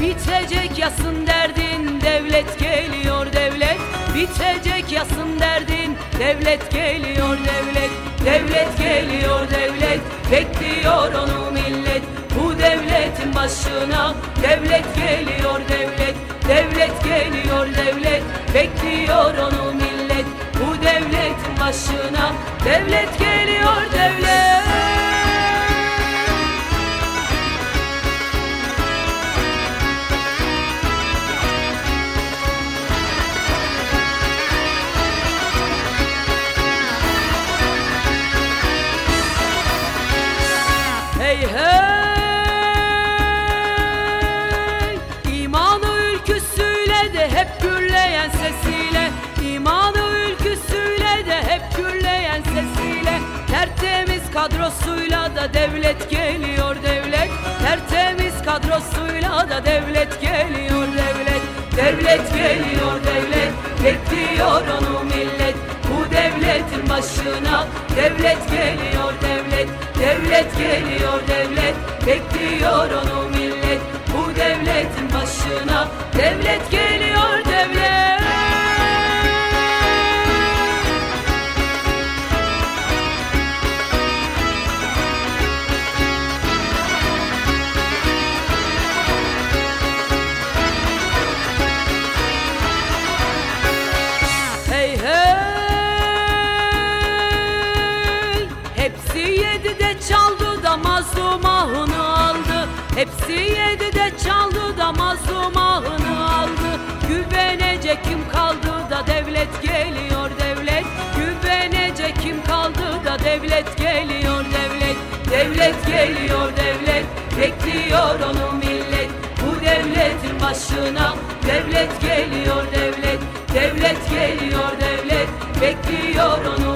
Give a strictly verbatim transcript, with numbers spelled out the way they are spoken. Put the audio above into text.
Bitecek yasın derdin, devlet geliyor devlet. Bitecek yasın derdin, devlet geliyor devlet. Devlet geliyor devlet, bekliyor onu millet. Bu devletin başına devlet geliyor devlet. Devlet geliyor devlet, bekliyor onu millet. Bu devletin başına devlet geliyor devlet. Hey hey, imanı ülküsüyle de hep gürleyen sesiyle, imanı ülküsüyle de hep gürleyen sesiyle, tertemiz kadrosuyla da devlet geliyor devlet. Tertemiz kadrosuyla da devlet geliyor devlet. Devlet geliyor devlet, bekliyor onu millet. Bu devletin başına devlet geliyor devlet. Devlet geliyor devlet, bekliyor onu millet. Bu devletin başına devlet geliyor devlet. Hey hey, hepsi yedide çaldı da mazlum ahını aldı. Hepsi yedide çaldı da mazlum ahını aldı. Güvenecek kim kaldı da devlet geliyor devlet. Güvenecek kim kaldı da devlet geliyor devlet. Devlet geliyor devlet, bekliyor onu millet. Bu devletin başına devlet geliyor devlet. Devlet geliyor devlet, bekliyor onu